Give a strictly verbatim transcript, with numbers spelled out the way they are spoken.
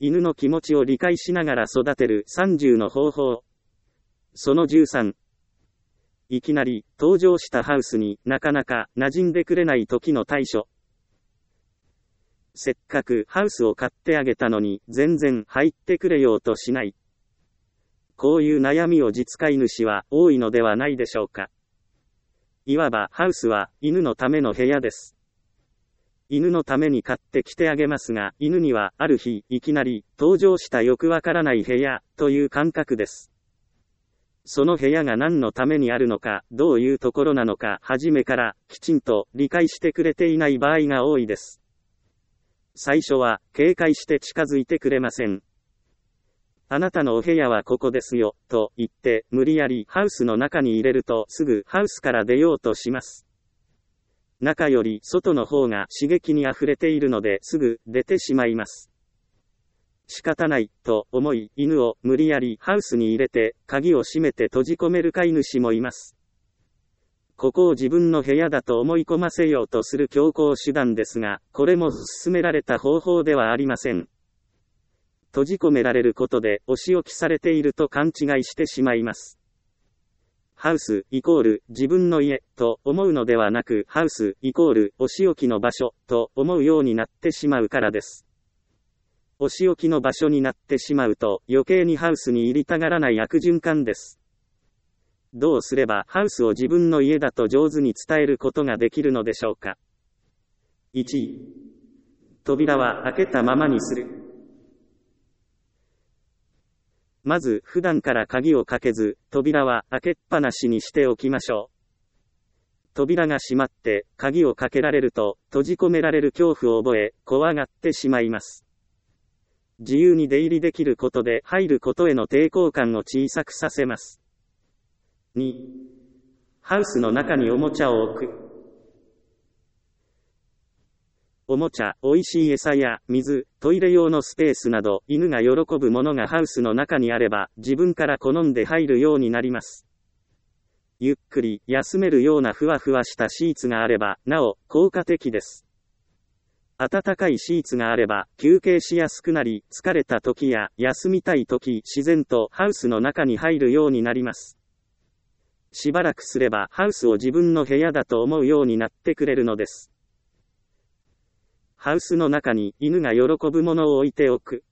犬の気持ちを理解しながら育てるさんじゅうの方法。そのじゅうさん。いきなり登場したハウスになかなか馴染んでくれない時の対処。せっかくハウスを買ってあげたのに全然入ってくれようとしない。こういう悩みを実飼い主は多いのではないでしょうか。いわばハウスは犬のための部屋です。犬のために買ってきてあげますが、犬にはある日いきなり登場したよくわからない部屋という感覚です。その部屋が何のためにあるのか、どういうところなのか、初めからきちんと理解してくれていない場合が多いです。最初は警戒して近づいてくれません。あなたのお部屋はここですよ、と言って無理やりハウスの中に入れるとすぐハウスから出ようとします。中より外の方が刺激に溢れているのですぐ出てしまいます。仕方ないと思い犬を無理やりハウスに入れて鍵を閉めて閉じ込める飼い主もいます。ここを自分の部屋だと思い込ませようとする強行手段ですが、これも勧められた方法ではありません。閉じ込められることでお仕置きされていると勘違いしてしまいます。ハウスイコール自分の家と思うのではなく、ハウスイコールお仕置きの場所と思うようになってしまうからです。お仕置きの場所になってしまうと余計にハウスに入りたがらない悪循環です。どうすればハウスを自分の家だと上手に伝えることができるのでしょうか。いち. 扉は開けたままにする。まず普段から鍵をかけず、扉は開けっぱなしにしておきましょう。扉が閉まって鍵をかけられると閉じ込められる恐怖を覚え、怖がってしまいます。自由に出入りできることで入ることへの抵抗感を小さくさせます。に. ハウスの中におもちゃを置く。おもちゃ、おいしい餌や水、トイレ用のスペースなど犬が喜ぶものがハウスの中にあれば自分から好んで入るようになります。ゆっくり休めるようなふわふわしたシーツがあればなお効果的です。暖かいシーツがあれば休憩しやすくなり、疲れた時や休みたい時自然とハウスの中に入るようになります。しばらくすればハウスを自分の部屋だと思うようになってくれるのです。ハウスの中に犬が喜ぶものを置いておく。